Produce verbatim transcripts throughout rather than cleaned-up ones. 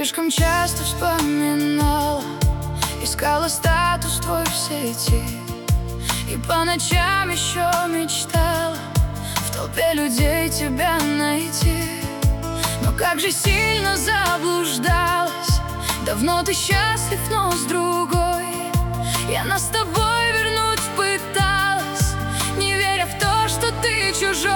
слишком часто вспоминала, искала статус твой в сети, и по ночам еще мечтала в толпе людей тебя найти. Но как же сильно заблуждалась, давно ты счастлив, но с другой. Я нас с тобой вернуть пыталась, не веря в то, что ты чужой.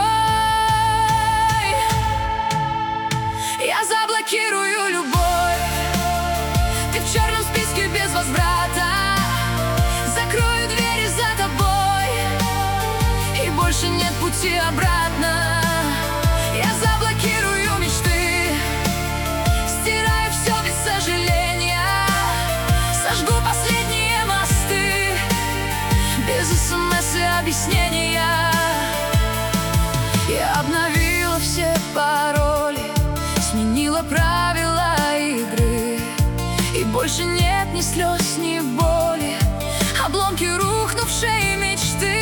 Я заблокирую любовь, ты в черном списке без возврата. Закрою двери за тобой, и больше нет пути обратно. Я заблокирую мечты, стираю все без сожаления, сожгу последние мосты, без смс и объяснения. Я обновила все пароли, сменила правила игры, и больше нет ни слез, ни боли, обломки рухнувшей мечты.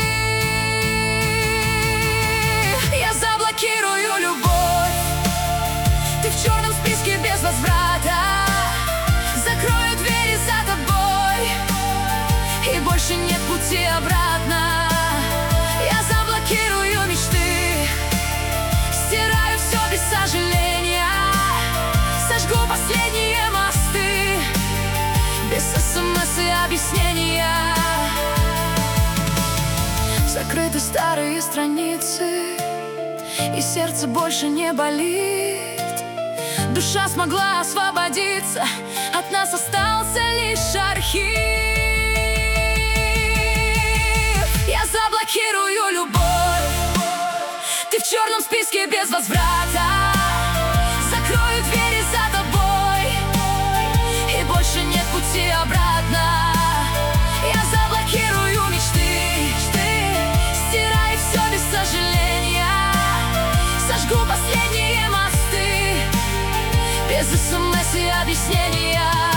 Я заблокирую любовь, ты в черном списке без возврата. Закрою двери за тобой, и больше нет пути обратно. Я заблокирую мечты, стираю все без сожаления, сожгу последние мосты, без смс и объяснения. Закрыты старые страницы, и сердце больше не болит. Душа смогла освободиться, от нас остался лишь архив. Я заблокирую любовь, ты в черном списке без возврата. Закрою двери за тобой, и больше нет пути обратно. Я заблокирую мечты, стираю все без сожаления, сожгу последние мосты, без смс и объяснения.